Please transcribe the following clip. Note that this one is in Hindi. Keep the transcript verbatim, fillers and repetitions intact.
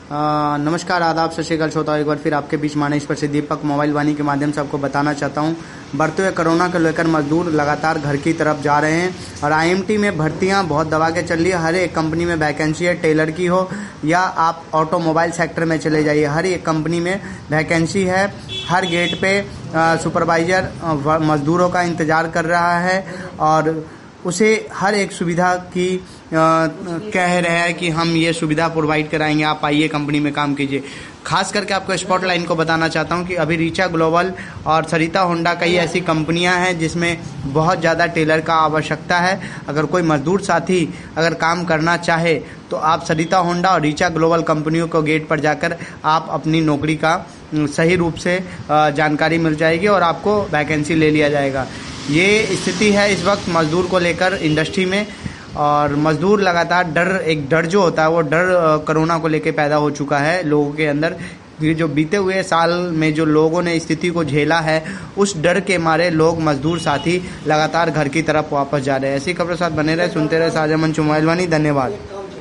आ, नमस्कार, आदाब, सत श्री अकाल श्रोताओं। एक बार फिर आपके बीच मानस पर से दीपक मोबाइल वाणी के माध्यम से आपको बताना चाहता हूं, बढ़ते हुए कोरोना को लेकर मजदूर लगातार घर की तरफ जा रहे हैं और आईएमटी में भर्तियां बहुत दबा के चल रही है। हर एक कंपनी में वैकेंसी है, टेलर की हो या आप ऑटोमोबाइल सेक्टर में चले जाइए, हर एक कंपनी में वैकेंसी है। हर गेट पे सुपरवाइजर मजदूरों का इंतज़ार कर रहा है और उसे हर एक सुविधा की आ, कह रहे हैं कि हम ये सुविधा प्रोवाइड कराएंगे, आप आइए कंपनी में काम कीजिए। खास करके आपको स्पॉटलाइन को बताना चाहता हूं कि अभी रीचा ग्लोबल और सरिता होंडा कई ऐसी कंपनियां हैं जिसमें बहुत ज़्यादा टेलर का आवश्यकता है। अगर कोई मजदूर साथी अगर काम करना चाहे तो आप सरिता होंडा और रीचा ग्लोबल कंपनियों को गेट पर जाकर आप अपनी नौकरी का सही रूप से जानकारी मिल जाएगी और आपको वैकेंसी ले लिया जाएगा। ये स्थिति है इस वक्त मजदूर को लेकर इंडस्ट्री में, और मजदूर लगातार डर एक डर जो होता है वो डर कोरोना को लेकर पैदा हो चुका है लोगों के अंदर। ये जो बीते हुए साल में जो लोगों ने स्थिति को झेला है, उस डर के मारे लोग मजदूर साथी लगातार घर की तरफ वापस जा रहे हैं। ऐसी खबरों के साथ बने रहे, सुनते रहे साझा मंच मोबाइल वाणी। धन्यवाद।